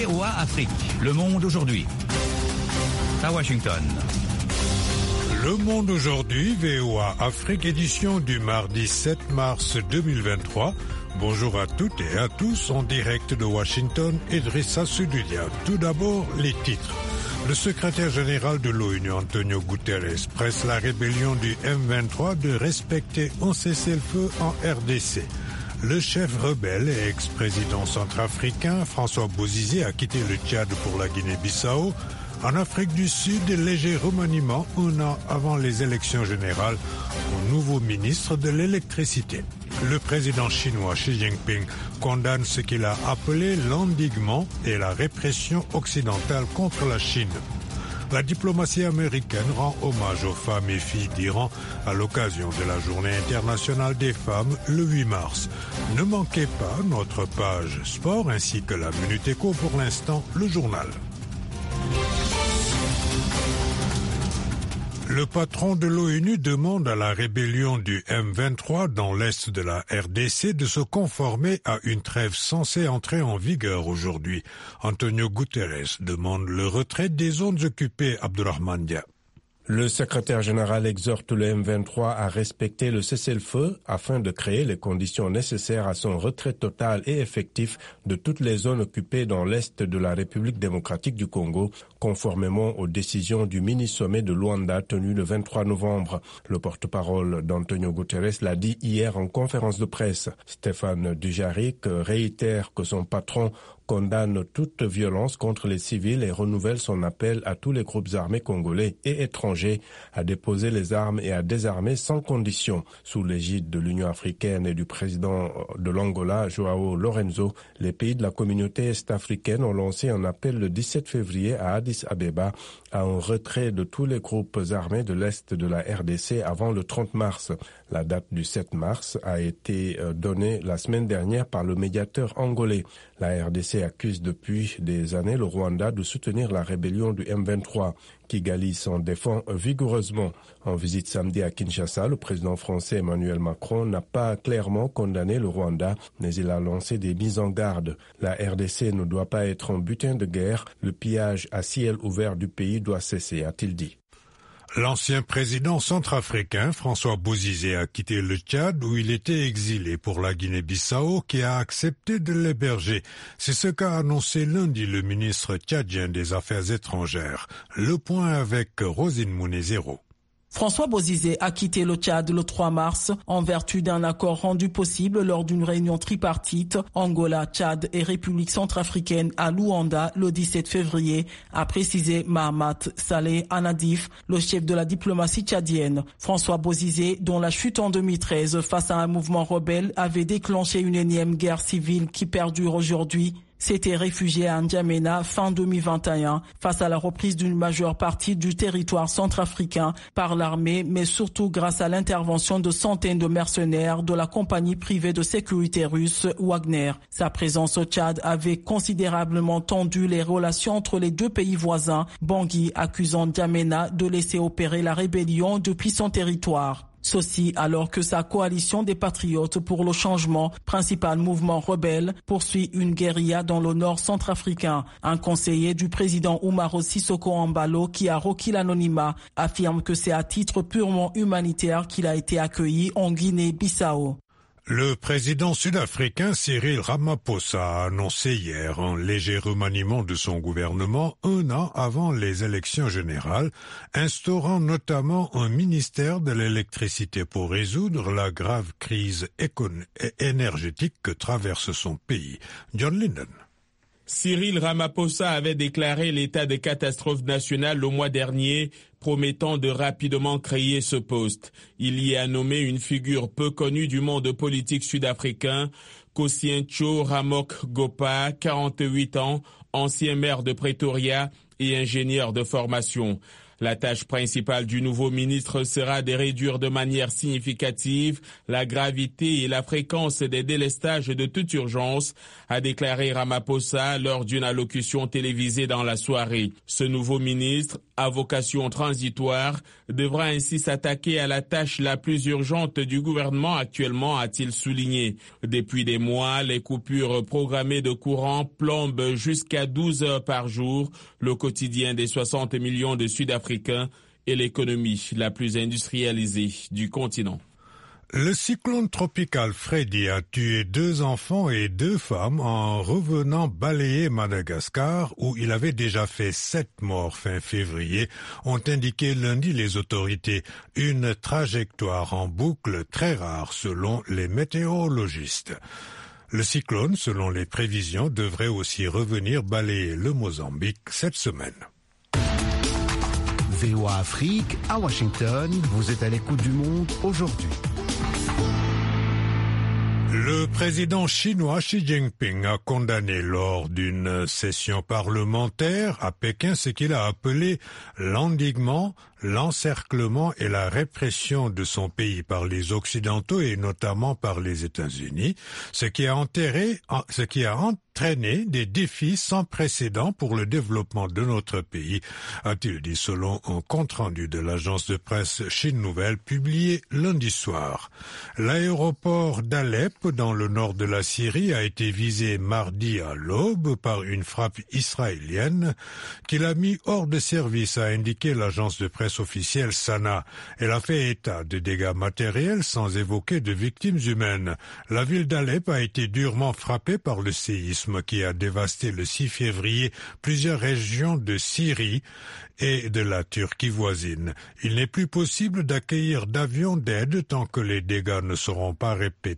VOA Afrique. Le monde aujourd'hui. À Washington. Le monde aujourd'hui, VOA Afrique, édition du mardi 7 mars 2023. Bonjour à toutes et à tous, en direct de Washington, Idrissa Seloudia. Tout d'abord, les titres. Le secrétaire général de l'ONU, Antonio Guterres, presse la rébellion du M23 de respecter un cessez-le-feu en RDC. Le chef rebelle et ex-président centrafricain, François Bozizé, a quitté le Tchad pour la Guinée-Bissau. En Afrique du Sud, léger remaniement un an avant les élections générales au nouveau ministre de l'électricité. Le président chinois Xi Jinping condamne ce qu'il a appelé l'endiguement et la répression occidentale contre la Chine. La diplomatie américaine rend hommage aux femmes et filles d'Iran à l'occasion de la Journée internationale des femmes le 8 mars. Ne manquez pas notre page sport ainsi que la Minute Éco, pour l'instant le journal. Le patron de l'ONU demande à la rébellion du M23 dans l'est de la RDC de se conformer à une trêve censée entrer en vigueur aujourd'hui. Antonio Guterres demande le retrait des zones occupées. Abdourahmane Dia. Le secrétaire général exhorte le M23 à respecter le cessez-le-feu afin de créer les conditions nécessaires à son retrait total et effectif de toutes les zones occupées dans l'est de la République démocratique du Congo, conformément aux décisions du mini-sommet de Luanda tenu le 23 novembre. Le porte-parole d'Antonio Guterres l'a dit hier en conférence de presse. Stéphane Dujarric réitère que son patron condamne toute violence contre les civils et renouvelle son appel à tous les groupes armés congolais et étrangers à déposer les armes et à désarmer sans condition. Sous l'égide de l'Union africaine et du président de l'Angola, Joao Lorenzo, les pays de la communauté est-africaine ont lancé un appel le 17 février à Addis Abeba à un retrait de tous les groupes armés de l'Est de la RDC avant le 30 mars. La date du 7 mars a été donnée la semaine dernière par le médiateur angolais. La RDC accuse depuis des années le Rwanda de soutenir la rébellion du M23. Kigali s'en défend vigoureusement. En visite samedi à Kinshasa, le président français Emmanuel Macron n'a pas clairement condamné le Rwanda, mais il a lancé des mises en garde. La RDC ne doit pas être un butin de guerre. Le pillage à ciel ouvert du pays doit cesser, a-t-il dit. L'ancien président centrafricain François Bozizé a quitté le Tchad où il était exilé pour la Guinée-Bissau qui a accepté de l'héberger. C'est ce qu'a annoncé lundi le ministre tchadien des Affaires étrangères. Le point avec Rosine Mounezero. François Bozizé a quitté le Tchad le 3 mars en vertu d'un accord rendu possible lors d'une réunion tripartite Angola, Tchad et République centrafricaine à Luanda le 17 février, a précisé Mahamat Saleh Anadif, le chef de la diplomatie tchadienne. François Bozizé, dont la chute en 2013 face à un mouvement rebelle avait déclenché une énième guerre civile qui perdure aujourd'hui, s'était réfugié à N'Djamena fin 2021 face à la reprise d'une majeure partie du territoire centrafricain par l'armée, mais surtout grâce à l'intervention de centaines de mercenaires de la compagnie privée de sécurité russe Wagner. Sa présence au Tchad avait considérablement tendu les relations entre les deux pays voisins, Bangui accusant N'Djamena de laisser opérer la rébellion depuis son territoire. Ceci alors que sa coalition des patriotes pour le changement, principal mouvement rebelle, poursuit une guérilla dans le nord centrafricain. Un conseiller du président Umaro Sissoko Embalo, qui a requis l'anonymat, affirme que c'est à titre purement humanitaire qu'il a été accueilli en Guinée-Bissau. Le président sud-africain Cyril Ramaphosa a annoncé hier un léger remaniement de son gouvernement un an avant les élections générales, instaurant notamment un ministère de l'électricité pour résoudre la grave crise énergétique que traverse son pays. John Linden. Cyril Ramaphosa avait déclaré l'état de catastrophe nationale le mois dernier, promettant de rapidement créer ce poste. Il y a nommé une figure peu connue du monde politique sud-africain, Kosientso Ramok Gopa, 48 ans, ancien maire de Pretoria et ingénieur de formation. La tâche principale du nouveau ministre sera de réduire de manière significative la gravité et la fréquence des délestages de toute urgence, a déclaré Ramaphosa lors d'une allocution télévisée dans la soirée. Ce nouveau ministre, à vocation transitoire, devra ainsi s'attaquer à la tâche la plus urgente du gouvernement actuellement, a-t-il souligné. Depuis des mois, les coupures programmées de courant plombent jusqu'à 12 heures par jour le quotidien des 60 millions de Sud-Africains et l'économie la plus industrialisée du continent. Le cyclone tropical Freddy a tué 2 enfants et 2 femmes en revenant balayer Madagascar, où il avait déjà fait 7 morts fin février, ont indiqué lundi les autorités. Une trajectoire en boucle très rare selon les météorologistes. Le cyclone, selon les prévisions, devrait aussi revenir balayer le Mozambique cette semaine. VOA Afrique, à Washington, vous êtes à l'écoute du monde aujourd'hui. Le président chinois Xi Jinping a condamné lors d'une session parlementaire à Pékin ce qu'il a appelé l'endiguement, l'encerclement et la répression de son pays par les Occidentaux et notamment par les États-Unis, ce qui a entraîné des défis sans précédent pour le développement de notre pays, a-t-il dit selon un compte-rendu de l'agence de presse Chine Nouvelle publié lundi soir. L'aéroport d'Alep dans le nord de la Syrie a été visé mardi à l'aube par une frappe israélienne qui l'a mis hors de service, a indiqué l'agence de presse officielle Sana. Elle a fait état de dégâts matériels sans évoquer de victimes humaines. La ville d'Alep a été durement frappée par le séisme qui a dévasté le 6 février plusieurs régions de Syrie et de la Turquie voisine. Il n'est plus possible d'accueillir d'avions d'aide tant que les dégâts ne seront pas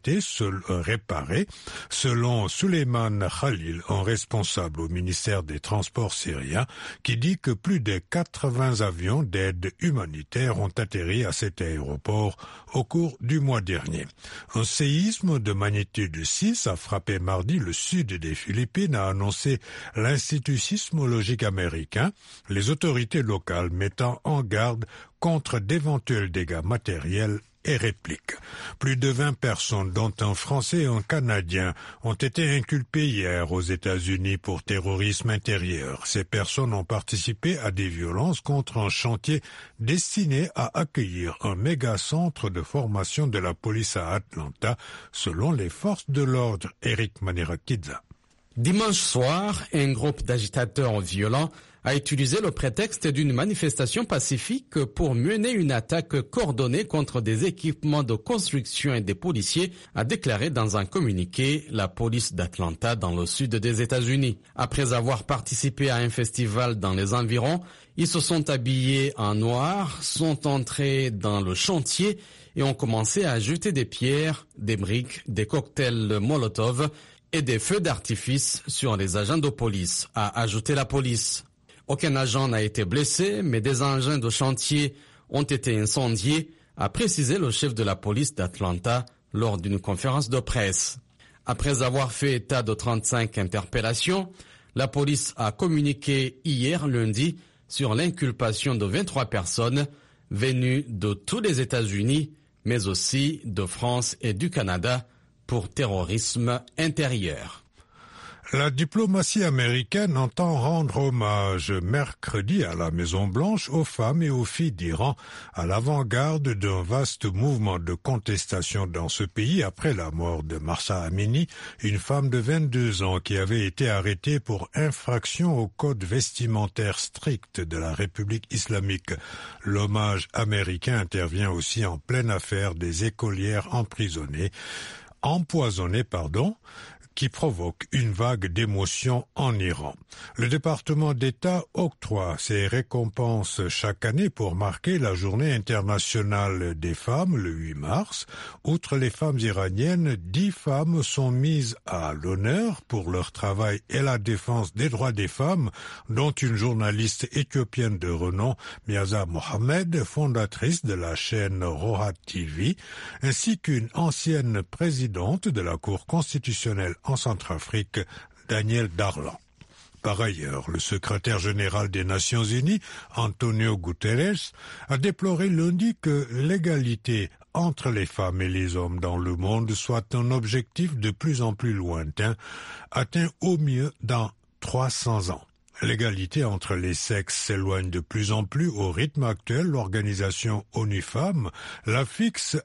réparés, selon Souleymane Khalil, un responsable au ministère des Transports syrien, qui dit que plus de 80 avions d'aide humanitaire ont atterri à cet aéroport au cours du mois dernier. Un séisme de magnitude 6 a frappé mardi le sud des Philippines, a annoncé l'Institut sismologique américain, les autorités locales mettant en garde contre d'éventuels dégâts matériels et répliques. Plus de 20 personnes, dont un Français et un Canadien, ont été inculpées hier aux États-Unis pour terrorisme intérieur. Ces personnes ont participé à des violences contre un chantier destiné à accueillir un méga-centre de formation de la police à Atlanta, selon les forces de l'ordre. Eric Manirakidza. Dimanche soir, un groupe d'agitateurs violents a utilisé le prétexte d'une manifestation pacifique pour mener une attaque coordonnée contre des équipements de construction et des policiers, a déclaré dans un communiqué la police d'Atlanta dans le sud des États-Unis. Après avoir participé à un festival dans les environs, ils se sont habillés en noir, sont entrés dans le chantier et ont commencé à jeter des pierres, des briques, des cocktails Molotov et des feux d'artifice sur les agents de police, a ajouté la police. Aucun agent n'a été blessé, mais des engins de chantier ont été incendiés, a précisé le chef de la police d'Atlanta lors d'une conférence de presse. Après avoir fait état de 35 interpellations, la police a communiqué hier lundi sur l'inculpation de 23 personnes venues de tous les États-Unis, mais aussi de France et du Canada, pour terrorisme intérieur. La diplomatie américaine entend rendre hommage mercredi à la Maison-Blanche aux femmes et aux filles d'Iran, à l'avant-garde d'un vaste mouvement de contestation dans ce pays après la mort de Mahsa Amini, une femme de 22 ans qui avait été arrêtée pour infraction au code vestimentaire strict de la République islamique. L'hommage américain intervient aussi en pleine affaire des écolières empoisonnées, qui provoque une vague d'émotions en Iran. Le département d'État octroie ses récompenses chaque année pour marquer la journée internationale des femmes le 8 mars. Outre les femmes iraniennes, 10 femmes sont mises à l'honneur pour leur travail et la défense des droits des femmes, dont une journaliste éthiopienne de renom, Miaza Mohamed, fondatrice de la chaîne Rohat TV, ainsi qu'une ancienne présidente de la Cour constitutionnelle en Centrafrique, Daniel Darlan. Par ailleurs, le secrétaire général des Nations Unies, Antonio Guterres, a déploré lundi que l'égalité entre les femmes et les hommes dans le monde soit un objectif de plus en plus lointain, atteint au mieux dans 300 ans. L'égalité entre les sexes s'éloigne de plus en plus au rythme actuel. L'organisation ONU Femmes la fixe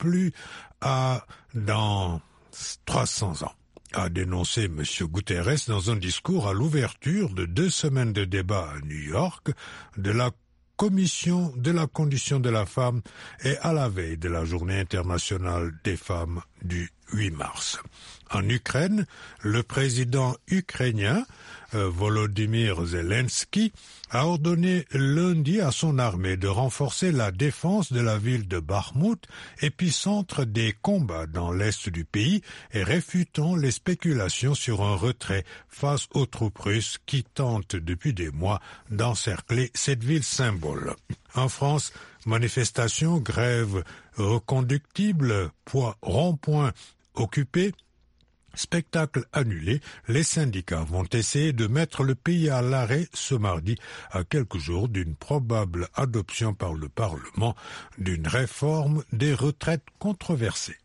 dans 300 ans, a dénoncé M. Guterres dans un discours à l'ouverture de 2 semaines de débat à New York de la Commission de la condition de la femme et à la veille de la Journée internationale des femmes du 8 mars. En Ukraine, le président ukrainien Volodymyr Zelensky a ordonné lundi à son armée de renforcer la défense de la ville de Bakhmout, épicentre des combats dans l'est du pays, et réfutant les spéculations sur un retrait face aux troupes russes qui tentent depuis des mois d'encercler cette ville symbole. En France, manifestations, grèves reconductibles, rond-point occupés, spectacle annulé, les syndicats vont essayer de mettre le pays à l'arrêt ce mardi, à quelques jours d'une probable adoption par le Parlement d'une réforme des retraites controversée.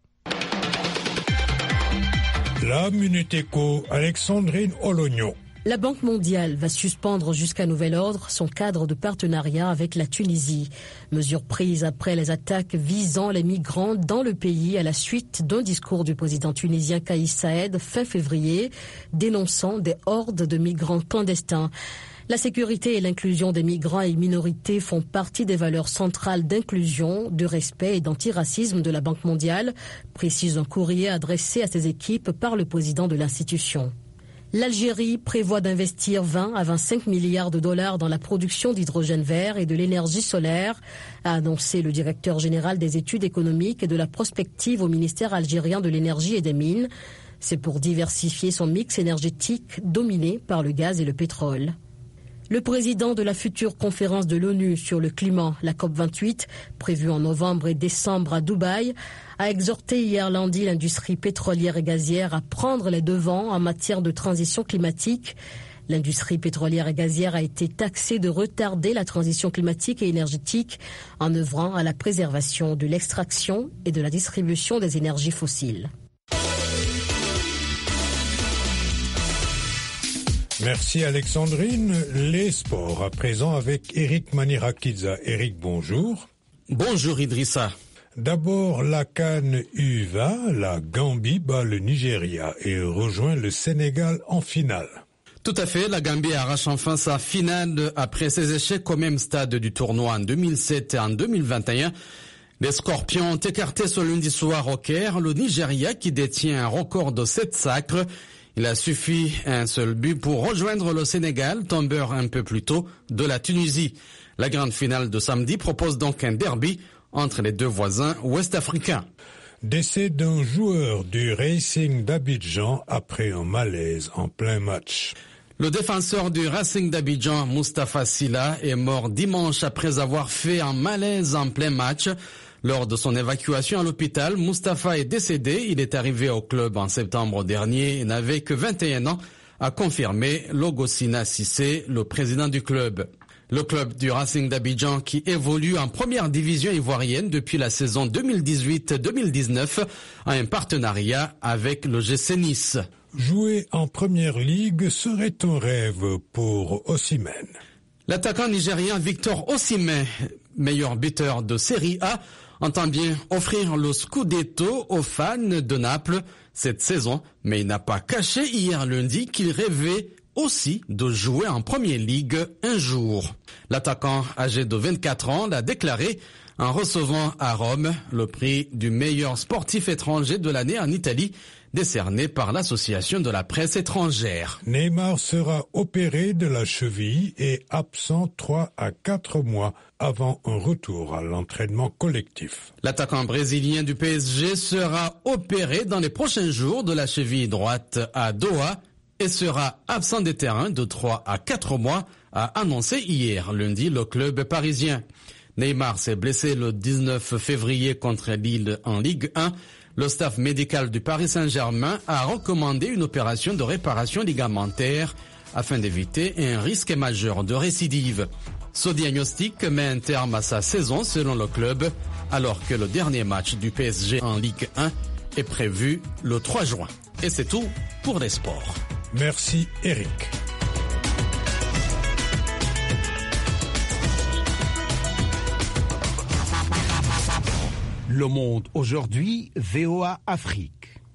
La Minute Éco, Alexandrine Ologno. La Banque mondiale va suspendre jusqu'à nouvel ordre son cadre de partenariat avec la Tunisie. Mesure prise après les attaques visant les migrants dans le pays à la suite d'un discours du président tunisien Kais Saied fin février, dénonçant des hordes de migrants clandestins. La sécurité et l'inclusion des migrants et minorités font partie des valeurs centrales d'inclusion, de respect et d'antiracisme de la Banque mondiale, précise un courrier adressé à ses équipes par le président de l'institution. L'Algérie prévoit d'investir 20 à 25 milliards de dollars dans la production d'hydrogène vert et de l'énergie solaire, a annoncé le directeur général des études économiques et de la prospective au ministère algérien de l'énergie et des mines. C'est pour diversifier son mix énergétique dominé par le gaz et le pétrole. Le président de la future conférence de l'ONU sur le climat, la COP28, prévue en novembre et décembre à Dubaï, a exhorté hier lundi l'industrie pétrolière et gazière à prendre les devants en matière de transition climatique. L'industrie pétrolière et gazière a été taxée de retarder la transition climatique et énergétique en œuvrant à la préservation de l'extraction et de la distribution des énergies fossiles. Merci Alexandrine. Les sports à présent avec Eric Manirakidza. Eric, bonjour. Bonjour Idrissa. D'abord, la CAN U20, la Gambie bat le Nigeria et rejoint le Sénégal en finale. Tout à fait, la Gambie arrache enfin sa finale après ses échecs au même stade du tournoi en 2007 et en 2021. Les Scorpions ont écarté ce lundi soir au Caire le Nigeria qui détient un record de 7 sacres. Il a suffi un seul but pour rejoindre le Sénégal, tombeur un peu plus tôt de la Tunisie. La grande finale de samedi propose donc un derby entre les deux voisins ouest-africains. Décès d'un joueur du Racing d'Abidjan après un malaise en plein match. Le défenseur du Racing d'Abidjan, Moustapha Sylla, est mort dimanche après avoir fait un malaise en plein match. Lors de son évacuation à l'hôpital, Moustapha est décédé. Il est arrivé au club en septembre dernier et n'avait que 21 ans, a confirmé Logosina Cissé, le président du club. Le club du Racing d'Abidjan qui évolue en première division ivoirienne depuis la saison 2018-2019 a un partenariat avec le GC Nice. Jouer en première ligue serait un rêve pour Osimhen. L'attaquant nigérien Victor Osimhen, meilleur buteur de Série A, entend bien offrir le Scudetto aux fans de Naples cette saison, mais il n'a pas caché hier lundi qu'il rêvait aussi de jouer en Première Ligue un jour. L'attaquant âgé de 24 ans l'a déclaré en recevant à Rome le prix du meilleur sportif étranger de l'année en Italie, décerné par l'Association de la presse étrangère. Neymar sera opéré de la cheville et absent 3 à 4 mois avant un retour à l'entraînement collectif. L'attaquant brésilien du PSG sera opéré dans les prochains jours de la cheville droite à Doha et sera absent des terrains de 3 à 4 mois, a annoncé hier lundi le club parisien. Neymar s'est blessé le 19 février contre Lille en Ligue 1. Le staff médical du Paris Saint-Germain a recommandé une opération de réparation ligamentaire afin d'éviter un risque majeur de récidive. Ce diagnostic met un terme à sa saison selon le club, alors que le dernier match du PSG en Ligue 1 est prévu le 3 juin. Et c'est tout pour les sports. Merci Eric. Le Monde aujourd'hui, VOA Afrique.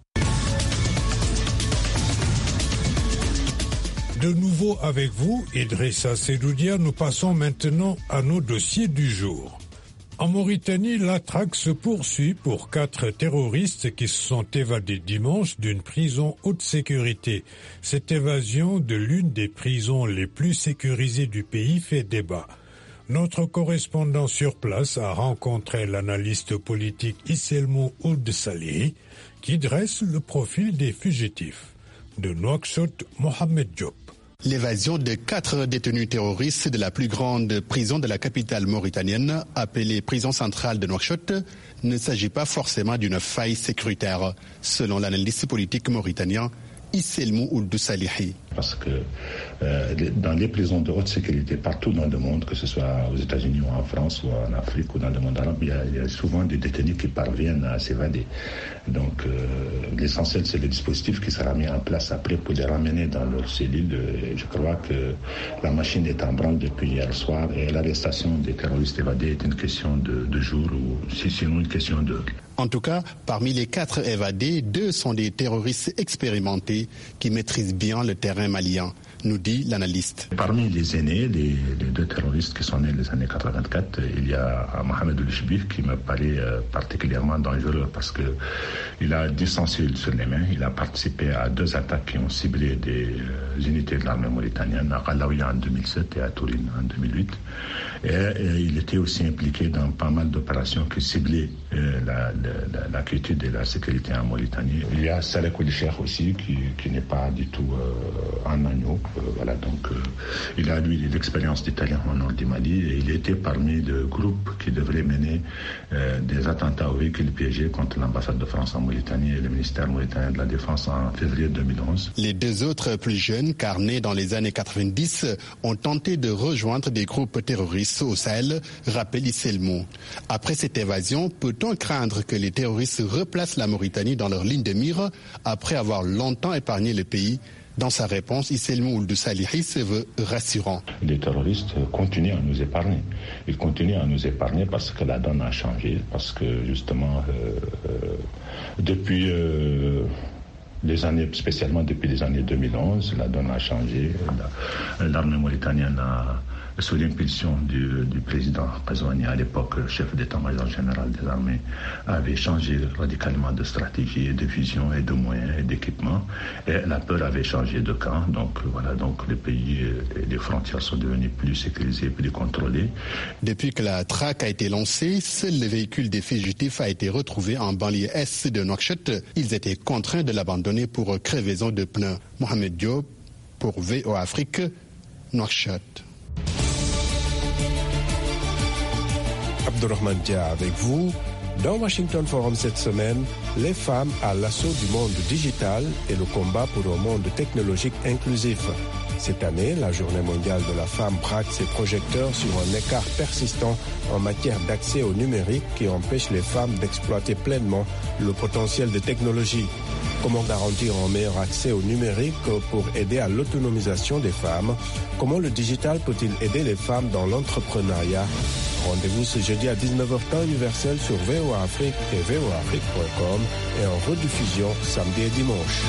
De nouveau avec vous, Idrissa Sedoudia, nous passons maintenant à nos dossiers du jour. En Mauritanie, la traque se poursuit pour 4 terroristes qui se sont évadés dimanche d'une prison haute sécurité. Cette évasion de l'une des prisons les plus sécurisées du pays fait débat. Notre correspondant sur place a rencontré l'analyste politique Isselmou Ould Salihi qui dresse le profil des fugitifs. De Nouakchott, Mohamed Diop. L'évasion de 4 détenus terroristes de la plus grande prison de la capitale mauritanienne, appelée prison centrale de Nouakchott, ne s'agit pas forcément d'une faille sécuritaire, selon l'analyste politique mauritanien Isselmou Ould Salihi. Parce que dans les prisons de haute sécurité partout dans le monde, que ce soit aux États-Unis ou en France ou en Afrique ou dans le monde arabe, il y a souvent des détenus qui parviennent à s'évader. Donc l'essentiel, c'est le dispositif qui sera mis en place après pour les ramener dans leur cellule. Je crois que la machine est en branle depuis hier soir et l'arrestation des terroristes évadés est une question de jour ou sinon une question d'heure. En tout cas, parmi les 4 évadés, 2 sont des terroristes expérimentés qui maîtrisent bien le terrain malien, nous dit l'analyste. Parmi les aînés, les 2 terroristes qui sont nés les années 84, il y a Mohamed Ould qui me paraît particulièrement dangereux parce que il a du sensible sur les mains. Il a participé à 2 attaques qui ont ciblé des unités de l'armée mauritanienne, à Galaouia en 2007 et à Tourine en 2008. Et il était aussi impliqué dans pas mal d'opérations qui ciblaient la quiétude et la sécurité en Mauritanie. Il y a Salek Oulicheikh aussi qui n'est pas du tout en agneau. Voilà, donc il a lui l'expérience d'Italien au nord du Mali et il était parmi le groupe qui devrait mener des attentats aux véhicules piégés contre l'ambassade de France en Mauritanie et le ministère mauritanien de la Défense en février 2011. Les 2 autres plus jeunes, car nés dans les années 90, ont tenté de rejoindre des groupes terroristes au Sahel, rappelle Isselmou. Après cette évasion, peut-on craindre que les terroristes replacent la Mauritanie dans leur ligne de mire après avoir longtemps épargné le pays? Dans sa réponse, Isselmou Ould Salihi se veut rassurant. Les terroristes continuent à nous épargner. Ils continuent à nous épargner parce que la donne a changé, parce que justement, depuis les années, spécialement depuis les années 2011, la donne a changé. L'armée mauritanienne a sous l'impulsion du président Ghazouani, à l'époque chef d'état-major général des armées, avait changé radicalement de stratégie, de vision et de moyens et d'équipement. Et la peur avait changé de camp. Donc voilà, donc le pays et les frontières sont devenues plus sécurisées, plus contrôlées. Depuis que la traque a été lancée, seul le véhicule des fugitifs a été retrouvé en banlieue est de Nouakchott. Ils étaient contraints de l'abandonner pour crevaison de pneus. Mohamed Diop pour VOA Afrique, Nouakchott. Abdurrahman Dia avec vous. Dans Washington Forum cette semaine, les femmes à l'assaut du monde digital et le combat pour un monde technologique inclusif. Cette année, la Journée mondiale de la femme braque ses projecteurs sur un écart persistant en matière d'accès au numérique qui empêche les femmes d'exploiter pleinement le potentiel des technologies. Comment garantir un meilleur accès au numérique pour aider à l'autonomisation des femmes? Comment le digital peut-il aider les femmes dans l'entrepreneuriat? Rendez-vous ce jeudi à 19h temps universel sur VOA Afrique et voaafrique.com et en rediffusion samedi et dimanche.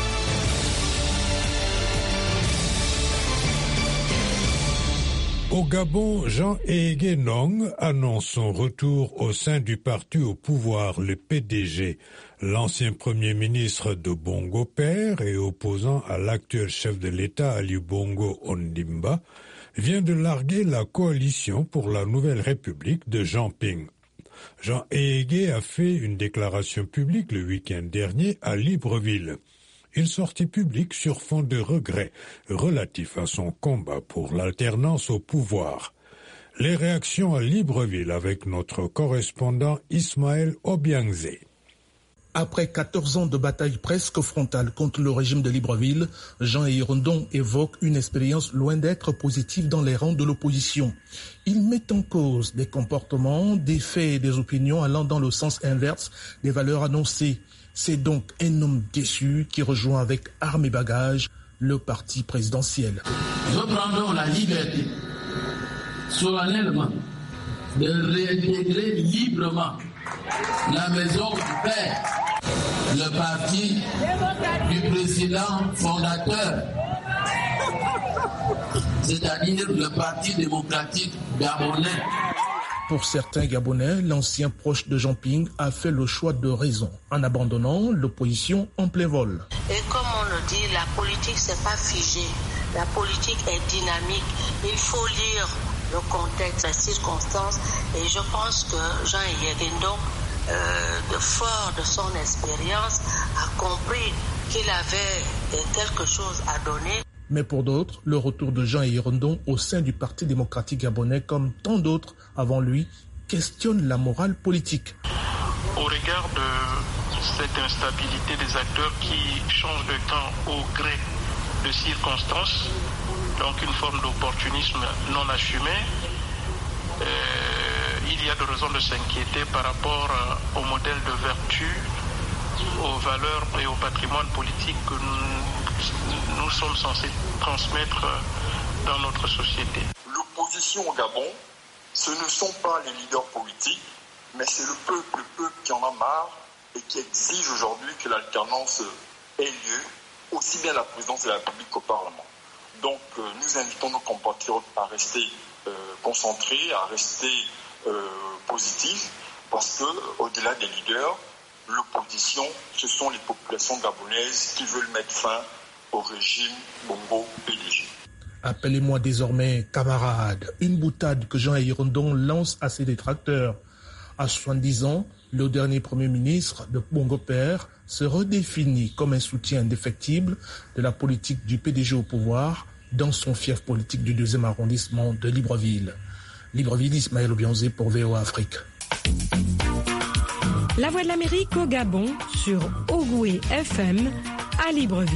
Au Gabon, Jean Ehege Nong annonce son retour au sein du parti au pouvoir, le PDG. L'ancien premier ministre de Bongo père et opposant à l'actuel chef de l'État Ali Bongo Ondimba vient de larguer la coalition pour la nouvelle République de Jean Ping. Jean Ehege a fait une déclaration publique le week-end dernier à Libreville. Une sortie publique sur fond de regrets relatifs à son combat pour l'alternance au pouvoir. Les réactions à Libreville avec notre correspondant Ismaël Obiangze. Après 14 ans de bataille presque frontale contre le régime de Libreville, Jean Yirondon évoque une expérience loin d'être positive dans les rangs de l'opposition. Il met en cause des comportements, des faits et des opinions allant dans le sens inverse des valeurs annoncées. C'est donc un homme déçu qui rejoint avec armes et bagages le parti présidentiel. Nous prendrons la liberté, solennellement, de réintégrer librement la maison du Père, le parti du président fondateur, c'est-à-dire le Parti démocratique gabonais. Pour certains Gabonais, l'ancien proche de Jean Ping a fait le choix de raison en abandonnant l'opposition en plein vol. Et comme on le dit, la politique c'est pas figé, la politique est dynamique. Il faut lire le contexte, les circonstances, et je pense que Jean Yirondon, de fort de son expérience, a compris qu'il avait quelque chose à donner. Mais pour d'autres, le retour de Jean Yirondon au sein du Parti démocratique gabonais, comme tant d'autres avant lui, questionne la morale politique. Au regard de cette instabilité des acteurs qui changent de camp au gré de circonstances, donc une forme d'opportunisme non assumé, il y a de raisons de s'inquiéter par rapport au modèle de vertu, aux valeurs et au patrimoine politique que nous sommes censés transmettre dans notre société. L'opposition au Gabon, ce ne sont pas les leaders politiques, mais c'est le peuple qui en a marre et qui exige aujourd'hui que l'alternance ait lieu, aussi bien à la présidence de la République qu'au Parlement. Donc nous invitons nos compatriotes à rester concentrés, à rester positifs, parce que au-delà des leaders, l'opposition, ce sont les populations gabonaises qui veulent mettre fin au régime Bongo-PDG. Appelez-moi désormais camarade, une boutade que Jean Yirondon lance à ses détracteurs. À 70 ans, le dernier Premier ministre de Bongo Père se redéfinit comme un soutien indéfectible de la politique du PDG au pouvoir dans son fief politique du 2e arrondissement de Libreville. Libreville, Ismaël Obianzé pour VOA Afrique. La Voix de l'Amérique au Gabon sur Ogoué FM à Libreville.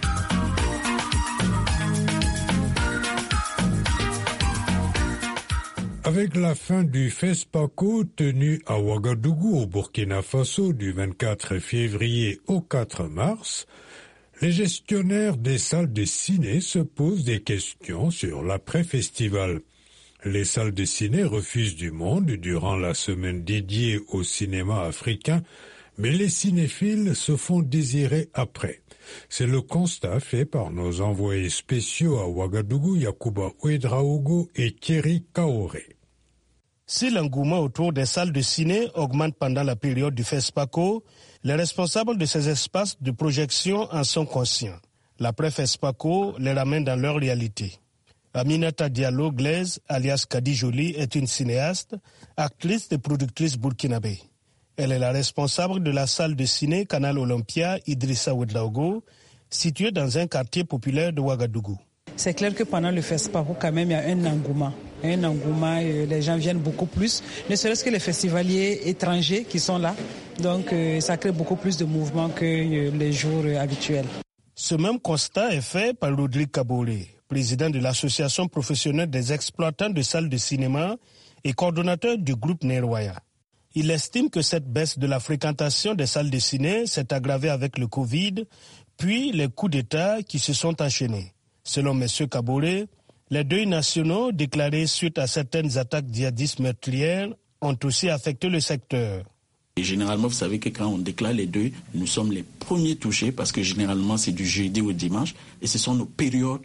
Avec la fin du FESPACO tenu à Ouagadougou au Burkina Faso du 24 février au 4 mars, les gestionnaires des salles de ciné se posent des questions sur l'après-festival. Les salles de ciné refusent du monde durant la semaine dédiée au cinéma africain, mais les cinéphiles se font désirer après. C'est le constat fait par nos envoyés spéciaux à Ouagadougou, Yacouba Ouedraogo et Thierry Kaoré. Si l'engouement autour des salles de ciné augmente pendant la période du FESPACO, les responsables de ces espaces de projection en sont conscients. L'après-FESPACO les ramène dans leur réalité. Aminata Diallo Glaise, alias Kadi Jolie, est une cinéaste, actrice et productrice burkinabé. Elle est la responsable de la salle de ciné Canal Olympia Idrissa Ouedraogo, située dans un quartier populaire de Ouagadougou. C'est clair que pendant le FESPACO, quand même, il y a un engouement. Les gens viennent beaucoup plus, ne serait-ce que les festivaliers étrangers qui sont là. Donc, ça crée beaucoup plus de mouvements que les jours habituels. Ce même constat est fait par Rodrigue Kaboré, président de l'Association professionnelle des exploitants de salles de cinéma et coordonnateur du groupe Nerwaya. Il estime que cette baisse de la fréquentation des salles de ciné s'est aggravée avec le Covid, puis les coups d'État qui se sont enchaînés. Selon M. Kaboré, les deuils nationaux déclarés suite à certaines attaques djihadistes meurtrières ont aussi affecté le secteur. Et généralement, vous savez que quand on déclare les deuils, nous sommes les premiers touchés parce que généralement c'est du jeudi au dimanche et ce sont nos périodes,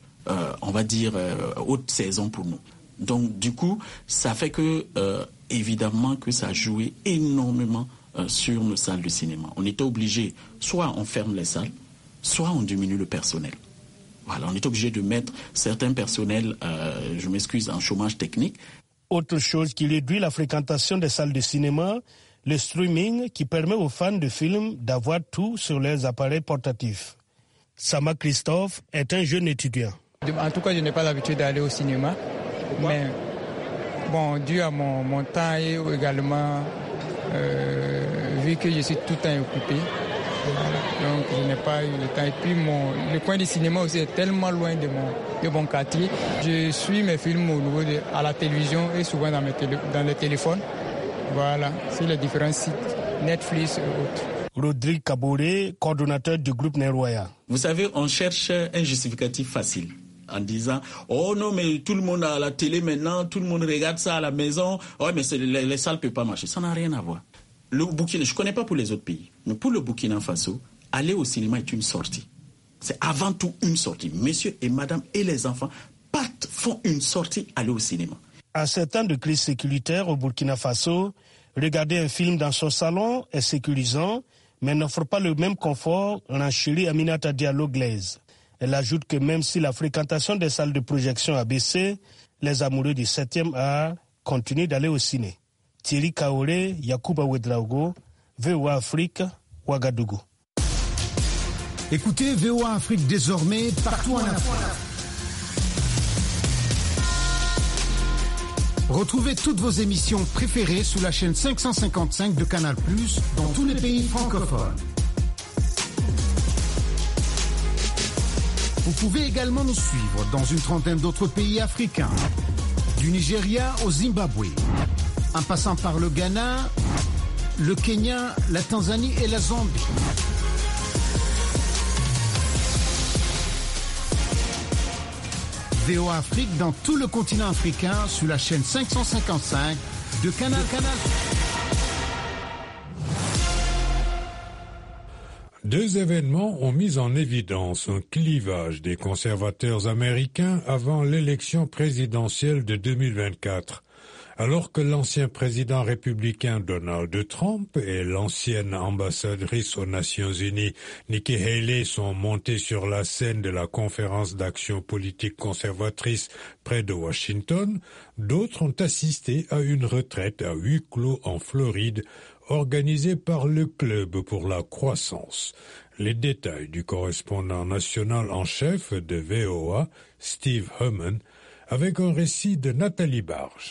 haute saison pour nous. Donc du coup, ça fait que évidemment que ça a joué énormément sur nos salles de cinéma. On était obligé, soit on ferme les salles, soit on diminue le personnel. Voilà, on est obligé de mettre certains personnels, en chômage technique. Autre chose qui réduit la fréquentation des salles de cinéma, le streaming qui permet aux fans de films d'avoir tout sur leurs appareils portatifs. Sama Christophe est un jeune étudiant. En tout cas, je n'ai pas l'habitude d'aller au cinéma. Mais dû à mon temps et également vu vu que je suis tout le temps occupé. Donc je n'ai pas eu le temps. Et puis le coin du cinéma aussi est tellement loin de mon quartier. Je suis mes films à la télévision et souvent dans le téléphone. Voilà, sur les différents sites, Netflix et autres. Rodrigue Kaboré, coordonnateur du groupe Neroya. Vous savez, on cherche un justificatif facile en disant « Oh non, mais tout le monde a la télé maintenant, tout le monde regarde ça à la maison. Oh, mais les salles ne peuvent pas marcher. » Ça n'a rien à voir. Le Burkina, je ne connais pas pour les autres pays, mais pour le Burkina Faso, aller au cinéma est une sortie. C'est avant tout une sortie. Messieurs et madame et les enfants font une sortie, aller au cinéma. En ces temps de crise sécuritaire au Burkina Faso, regarder un film dans son salon est sécurisant, mais n'offre pas le même confort, renchérit Aminata Diallo Glaise. Elle ajoute que même si la fréquentation des salles de projection a baissé, les amoureux du 7e art continuent d'aller au ciné. Thierry Kaoré, Yacouba Ouedraogo, VOA Afrique, Ouagadougou. Écoutez VOA Afrique désormais partout en Afrique. Retrouvez toutes vos émissions préférées sur la chaîne 555 de Canal+, dans tous les pays francophones. Vous pouvez également nous suivre dans une trentaine d'autres pays africains, du Nigeria au Zimbabwe, en passant par le Ghana, le Kenya, la Tanzanie et la Zambie. VOA Afrique dans tout le continent africain sur la chaîne 555 de Canal. Deux événements ont mis en évidence un clivage des conservateurs américains avant l'élection présidentielle de 2024. Alors que l'ancien président républicain Donald Trump et l'ancienne ambassadrice aux Nations Unies Nikki Haley sont montés sur la scène de la conférence d'action politique conservatrice près de Washington, d'autres ont assisté à une retraite à huis clos en Floride organisée par le Club pour la croissance. Les détails du correspondant national en chef de VOA, Steve Herman, avec un récit de Nathalie Barge.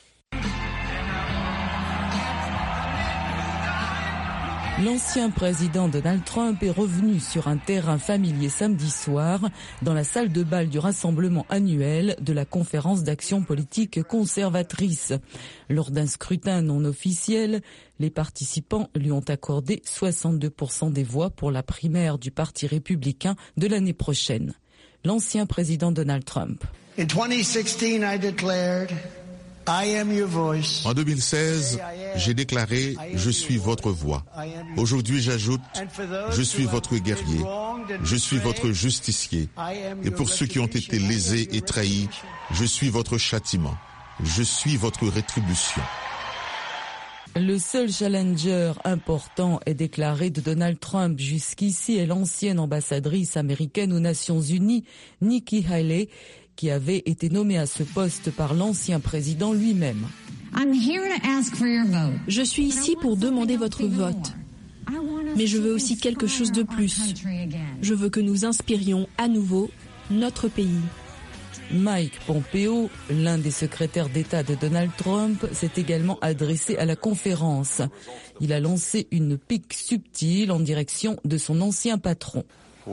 L'ancien président Donald Trump est revenu sur un terrain familier samedi soir dans la salle de bal du rassemblement annuel de la conférence d'action politique conservatrice. Lors d'un scrutin non officiel, les participants lui ont accordé 62% des voix pour la primaire du Parti républicain de l'année prochaine. L'ancien président Donald Trump. In 2016, I declared En 2016, j'ai déclaré « Je suis votre voix ». Aujourd'hui, j'ajoute « Je suis votre guerrier, je suis votre justicier. Et pour ceux qui ont été lésés et trahis, je suis votre châtiment, je suis votre rétribution ». Le seul challenger important est déclaré de Donald Trump jusqu'ici est l'ancienne ambassadrice américaine aux Nations Unies, Nikki Haley, qui avait été nommée à ce poste par l'ancien président lui-même. Je suis ici pour demander votre vote. Mais je veux aussi quelque chose de plus. Je veux que nous inspirions à nouveau notre pays. Mike Pompeo, l'un des secrétaires d'État de Donald Trump, s'est également adressé à la conférence. Il a lancé une pique subtile en direction de son ancien patron.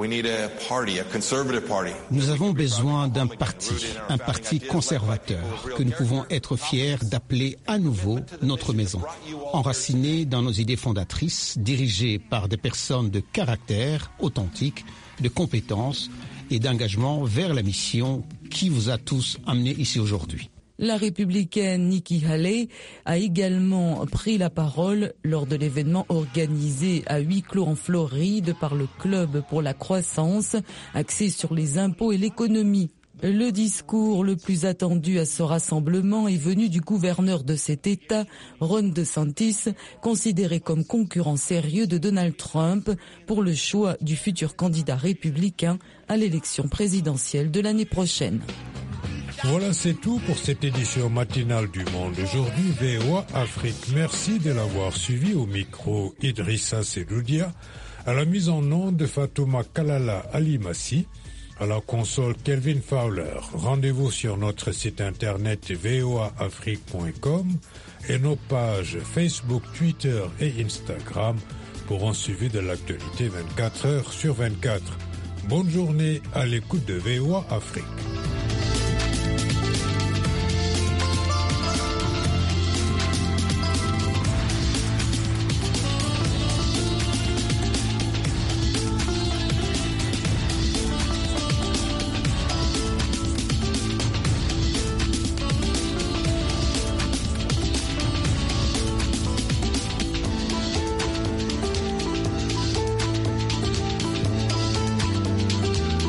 Nous avons besoin d'un parti conservateur, que nous pouvons être fiers d'appeler à nouveau notre maison, enraciné dans nos idées fondatrices, dirigé par des personnes de caractère authentique, de compétences et d'engagement vers la mission qui vous a tous amenés ici aujourd'hui. La républicaine Nikki Haley a également pris la parole lors de l'événement organisé à huis clos en Floride par le Club pour la croissance, axé sur les impôts et l'économie. Le discours le plus attendu à ce rassemblement est venu du gouverneur de cet État, Ron DeSantis, considéré comme concurrent sérieux de Donald Trump pour le choix du futur candidat républicain à l'élection présidentielle de l'année prochaine. Voilà, c'est tout pour cette édition matinale du Monde aujourd'hui. VOA Afrique, merci de l'avoir suivi. Au micro, Idrissa Seloudia, à la mise en onde de Fatouma Kalala Alimassi, À la console, Kelvin Fowler. Rendez-vous sur notre site internet voaafrique.com et nos pages Facebook, Twitter et Instagram pour un suivi de l'actualité 24 heures sur 24. Bonne journée à l'écoute de VOA Afrique.